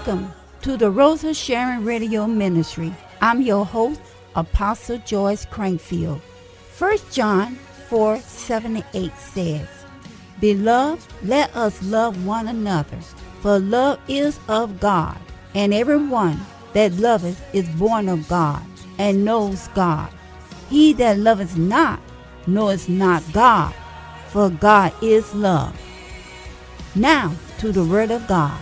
Welcome to the Rosa Sharon Radio Ministry. I'm your host, Apostle Joyce Crankfield. 1 John 4:7-8 says, Beloved, let us love one another, for love is of God, and everyone that loveth is born of God, and knows God. He that loveth not knoweth not God, for God is love. Now to the Word of God.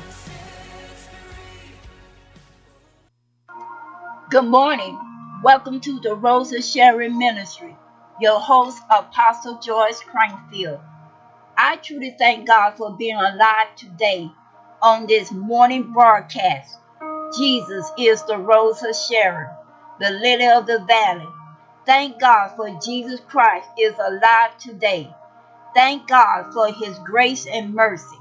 Good morning. Welcome to the Rosa Sharon Ministry. Your host, Apostle Joyce Crankfield. I truly thank God for being alive today on this morning broadcast. Jesus is the Rosa Sharon, the lily of the valley. Thank God for Jesus Christ is alive today. Thank God for his grace and mercy.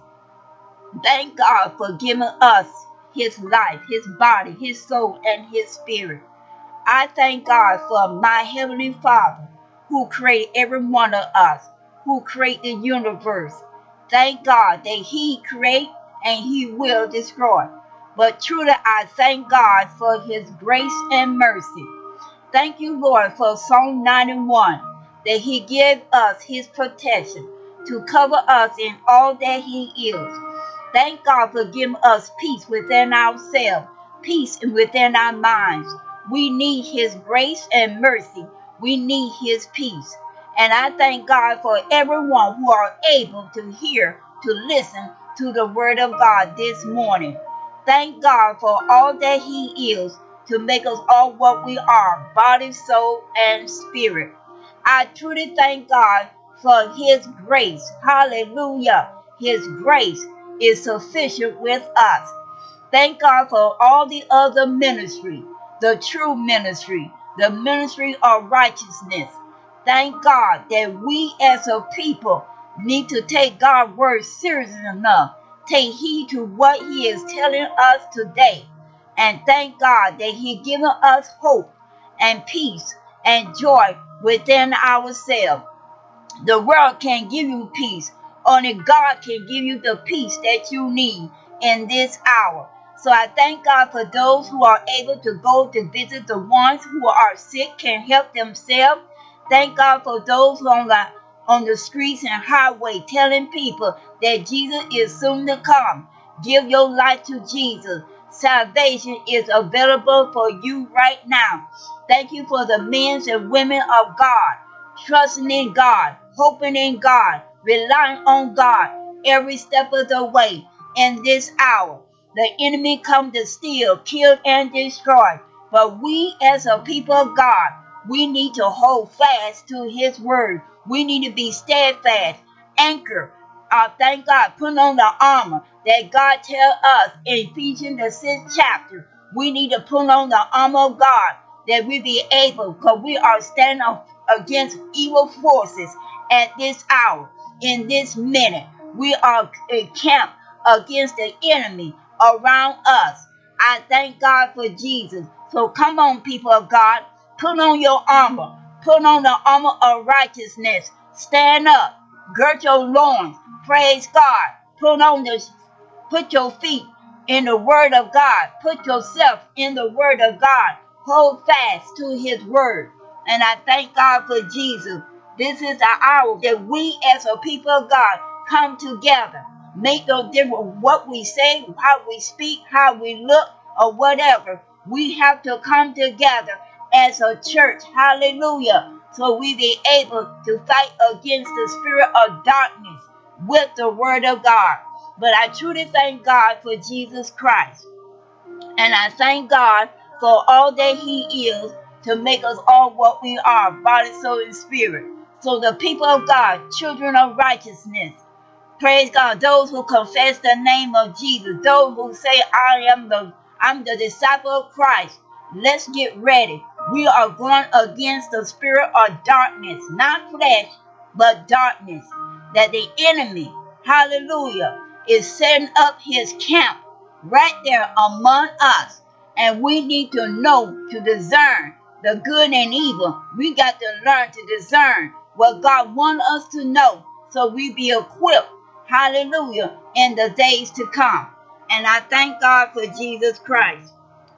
Thank God for giving us his life, his body, his soul, and his spirit. I thank God for my Heavenly Father who created every one of us, who created the universe. Thank God that he created and he will destroy. But truly I thank God for his grace and mercy. Thank you, Lord, for Psalm 91, that he gave us his protection to cover us in all that he is. Thank God for giving us peace within ourselves, peace within our minds. We need his grace and mercy. We need his peace. And I thank God for everyone who are able to hear, to listen to the word of God this morning. Thank God for all that he is to make us all what we are, body, soul, and spirit. I truly thank God for his grace. Hallelujah. His grace is sufficient with us. Thank God for all the other ministry, the true ministry, the ministry of righteousness. Thank God that we as a people need to take God's word seriously enough. Take heed to what he is telling us today. And thank God that he given us hope and peace and joy within ourselves. The world can't give you peace. Only God can give you the peace that you need in this hour. So I thank God for those who are able to go to visit the ones who are sick, can help themselves. Thank God for those who are on the streets and highway telling people that Jesus is soon to come. Give your life to Jesus. Salvation is available for you right now. Thank you for the men and women of God, trusting in God, hoping in God, relying on God every step of the way in this hour. The enemy come to steal, kill, and destroy. But we as a people of God, we need to hold fast to his word. We need to be steadfast, anchor. Thank God, put on the armor that God tell us in Ephesians the 6th chapter. We need to put on the armor of God that we be able, because we are standing against evil forces at this hour, in this minute. We are encamped against the enemy around us. I thank God for Jesus. So come on, people of God, put on your armor. Put on the armor of righteousness. Stand up. Gird your loins. Praise God. Put your feet in the word of God. Put yourself in the word of God. Hold fast to his word. And I thank God for Jesus. This is the hour that we as a people of God come together. Make no difference what we say, how we speak, how we look, or whatever. We have to come together as a church. Hallelujah. So we be able to fight against the spirit of darkness with the word of God. But I truly thank God for Jesus Christ. And I thank God for all that he is to make us all what we are, body, soul, and spirit. So the people of God, children of righteousness, praise God, those who confess the name of Jesus, those who say, I'm the disciple of Christ. Let's get ready. We are going against the spirit of darkness, not flesh, but darkness. That the enemy, hallelujah, is setting up his camp right there among us. And we need to know, to discern the good and evil. We got to learn to discern what God wants us to know so we be equipped, hallelujah, in the days to come. And I thank God for Jesus Christ.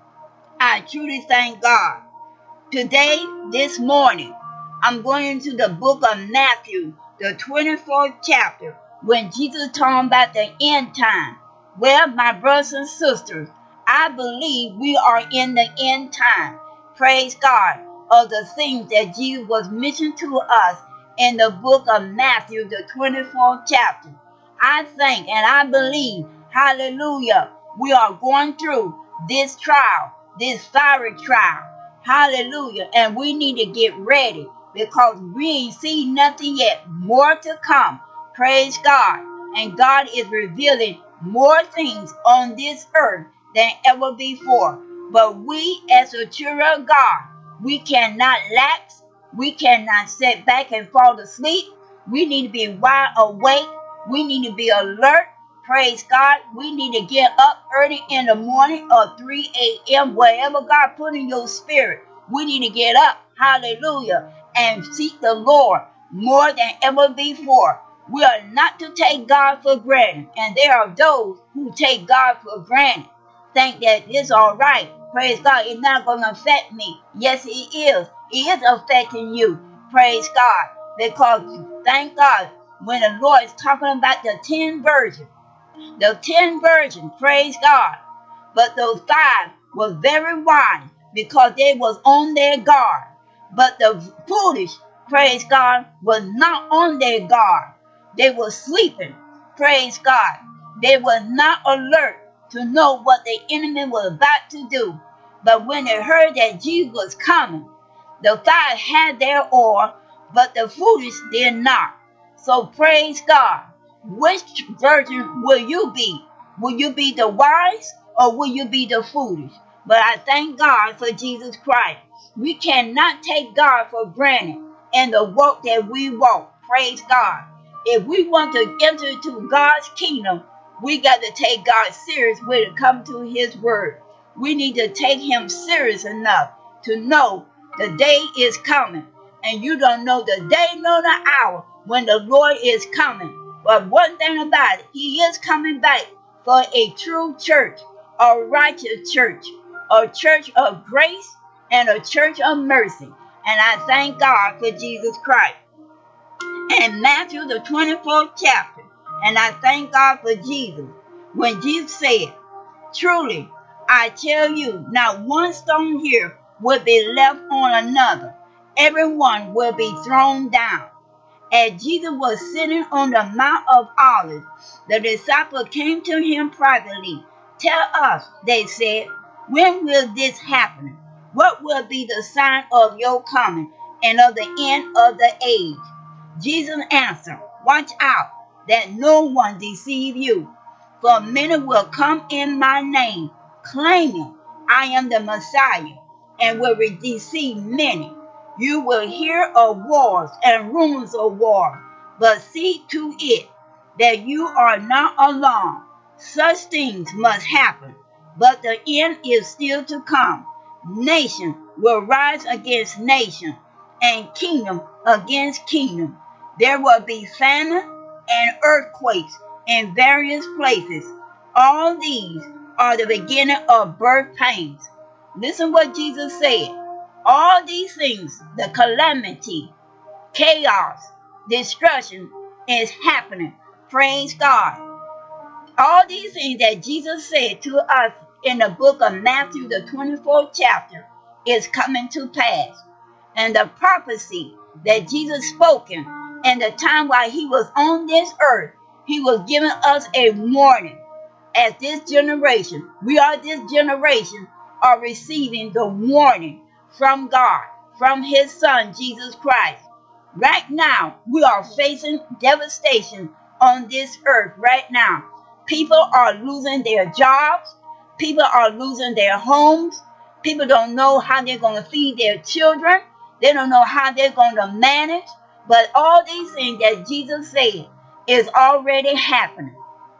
I truly thank God. Today, this morning, I'm going into the book of Matthew, the 24th chapter, when Jesus talking about the end time. Well, my brothers and sisters, I believe we are in the end time. Praise God, of the things that Jesus was mentioning to us in the book of Matthew, the 24th chapter. I think and I believe, hallelujah, we are going through this trial, this fiery trial. Hallelujah. And we need to get ready because we ain't seen nothing yet. More to come. Praise God. And God is revealing more things on this earth than ever before. But we, as a children of God, we cannot lax. We cannot sit back and fall asleep. We need to be wide awake. We need to be alert. Praise God. We need to get up early in the morning or 3 a.m. Wherever God put in your spirit. We need to get up. Hallelujah. And seek the Lord more than ever before. We are not to take God for granted. And there are those who take God for granted. Think that it's all right. Praise God. It's not going to affect me. Yes, it is. It is affecting you. Praise God. Because thank God when the Lord is talking about the 10 virgins. The 10 virgins, praise God. But those 5 were very wise because they was on their guard. But the foolish, praise God, was not on their guard. They were sleeping, praise God. They were not alert to know what the enemy was about to do. But when they heard that Jesus was coming, the 5 had their oar, but the foolish did not. So praise God. Which virgin will you be? Will you be the wise or will you be the foolish? But I thank God for Jesus Christ. We cannot take God for granted in the walk that we walk. Praise God. If we want to enter into God's kingdom, we got to take God serious when it comes to his word. We need to take him serious enough to know the day is coming. And you don't know the day nor the hour when the Lord is coming. But one thing about it, he is coming back for a true church, a righteous church, a church of grace and a church of mercy. And I thank God for Jesus Christ. In Matthew the 24th chapter, and I thank God for Jesus. When Jesus said, truly, I tell you, not one stone here will be left on another. Everyone will be thrown down. As Jesus was sitting on the Mount of Olives, the disciples came to him privately. Tell us, they said, when will this happen? What will be the sign of your coming and of the end of the age? Jesus answered, watch out that no one deceive you. For many will come in my name, claiming I am the Messiah, and will deceive many. You will hear of wars and rumors of war, but see to it that you are not alarmed. Such things must happen, but the end is still to come. Nation will rise against nation, and kingdom against kingdom. There will be famine and earthquakes in various places. All these are the beginning of birth pains. Listen what Jesus said. All these things, the calamity, chaos, destruction is happening. Praise God. All these things that Jesus said to us in the book of Matthew, the 24th chapter, is coming to pass. And the prophecy that Jesus spoken in the time while he was on this earth, he was giving us a warning. As this generation, we are this generation, are receiving the warning from God, from his son, Jesus Christ. Right now, we are facing devastation on this earth right now. People are losing their jobs. People are losing their homes. People don't know how they're going to feed their children. They don't know how they're going to manage. But all these things that Jesus said is already happening.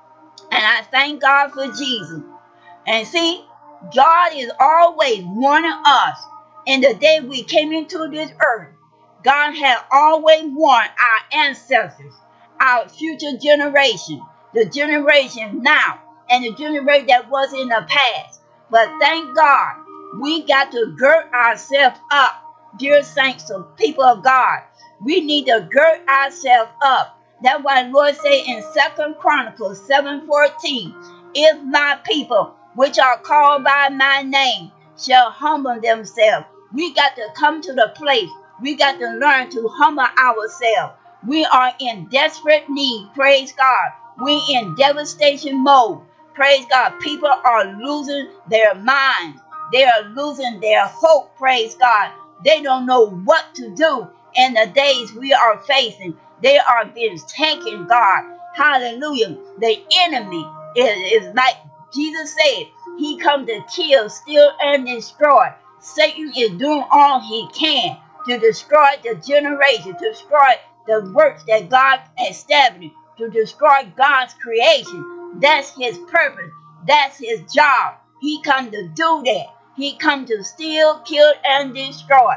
And I thank God for Jesus. And see, God is always warning us. In the day we came into this earth, God had always warned our ancestors, our future generation, the generation now, and the generation that was in the past. But thank God, we got to gird ourselves up, dear saints of people of God. We need to gird ourselves up. That's why the Lord say in 2 Chronicles 7:14, if my people, which are called by my name, shall humble themselves. We got to come to the place. We got to learn to humble ourselves. We are in desperate need. Praise God. We in devastation mode. Praise God. People are losing their minds. They are losing their hope. Praise God. They don't know what to do in the days we are facing. They are being taken, God. Hallelujah. The enemy is like Jesus said, he come to kill, steal, and destroy. Satan is doing all he can to destroy the generation, to destroy the works that God established, to destroy God's creation. That's his purpose. That's his job. He come to do that. He come to steal, kill, and destroy.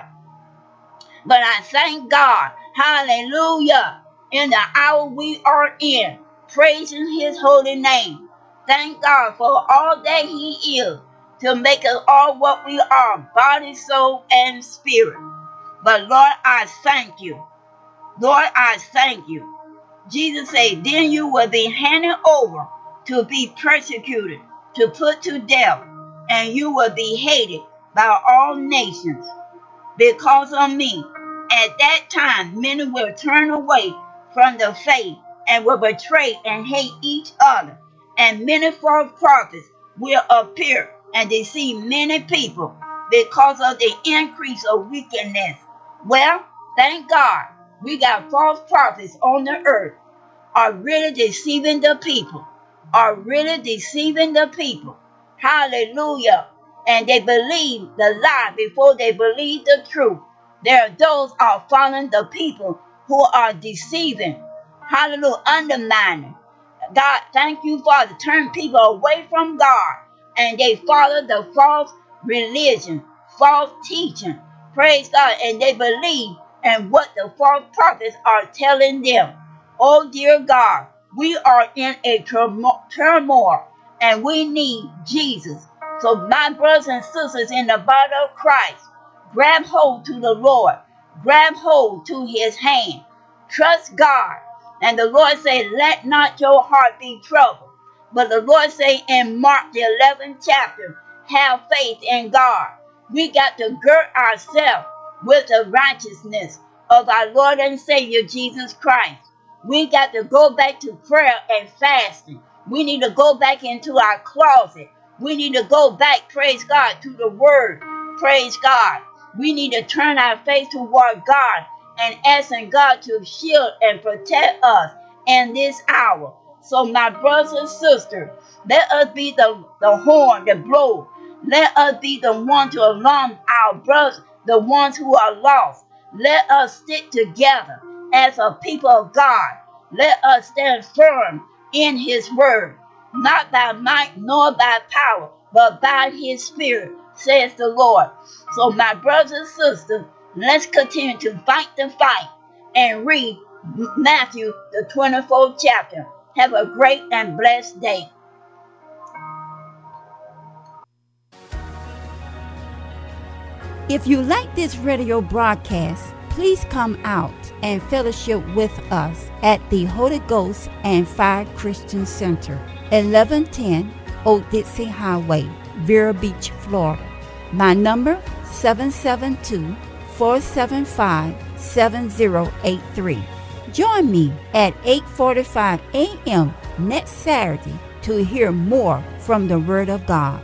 But I thank God, hallelujah, in the hour we are in, praising his holy name. Thank God for all that he is to make us all what we are, body, soul, and spirit. But Lord, I thank you. Lord, I thank you. Jesus said, then you will be handed over to be persecuted, to put to death, and you will be hated by all nations because of me. At that time, many will turn away from the faith and will betray and hate each other. And many false prophets will appear and deceive many people because of the increase of wickedness. Well, thank God we got false prophets on the earth are really deceiving the people, are really deceiving the people. Hallelujah. And they believe the lie before they believe the truth. There are those are following the people who are deceiving. Hallelujah. Undermining. God, thank you, Father. Turn people away from God and they follow the false religion, false teaching. Praise God. And they believe in what the false prophets are telling them. Oh, dear God, we are in a turmoil and we need Jesus. So, my brothers and sisters in the body of Christ, grab hold to the Lord, grab hold to his hand, trust God. And the Lord said, let not your heart be troubled. But the Lord said in Mark the 11th chapter, have faith in God. We got to gird ourselves with the righteousness of our Lord and Savior Jesus Christ. We got to go back to prayer and fasting. We need to go back into our closet. We need to go back, praise God, to the word. Praise God. We need to turn our face toward God and asking God to shield and protect us in this hour. So my brothers and sisters, let us be the horn, the blow. Let us be the one to alarm our brothers, the ones who are lost. Let us stick together as a people of God. Let us stand firm in his word, not by might nor by power, but by his spirit, says the Lord. So my brothers and sisters, let's continue to fight the fight and read Matthew, the 24th chapter. Have a great and blessed day. If you like this radio broadcast, please come out and fellowship with us at the Holy Ghost and Fire Christian Center, 1110 Old Dixie Highway, Vero Beach, Florida. My number, 772-475-7083. Join me at 8:45 a.m. next Saturday to hear more from the Word of God.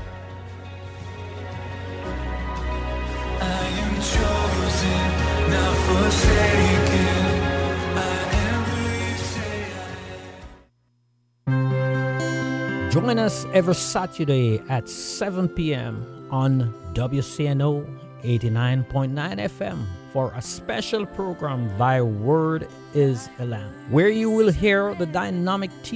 Join us every Saturday at 7 p.m. on WCNO 89.9 FM for a special program, Thy Word is a Lamp, where you will hear the dynamic